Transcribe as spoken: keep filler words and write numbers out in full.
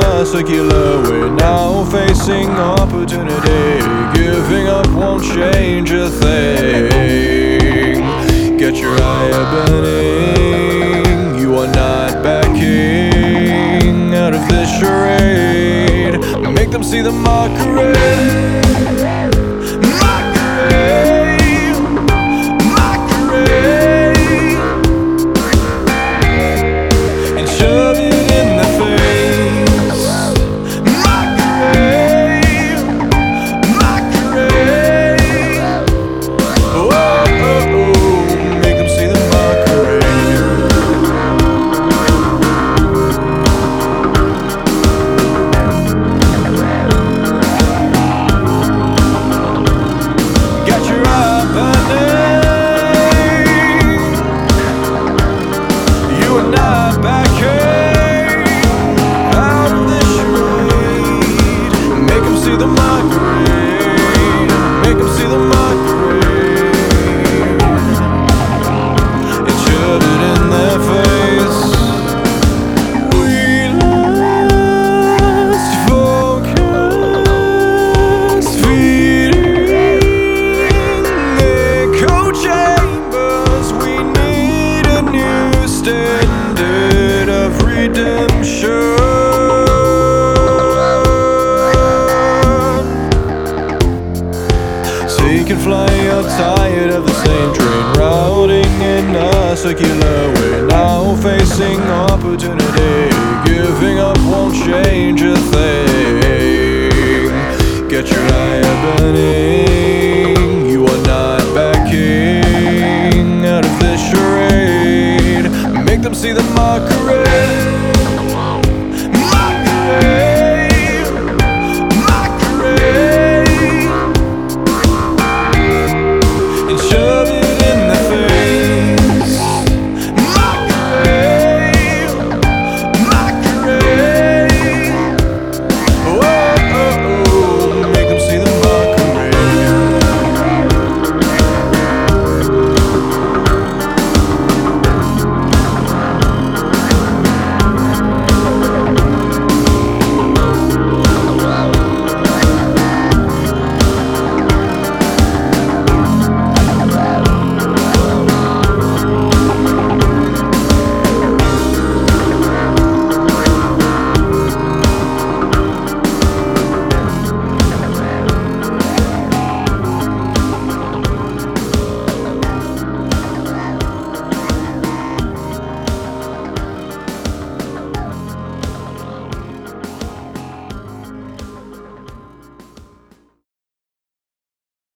a circular. We're now facing opportunity. Giving up won't change a thing. Get your eye burning. You are not backing out of this charade. Make them see the mockery. Standard of redemption. So you can fly, you're tired of the same train routing in a circular. We're now facing opportunity. Giving up won't change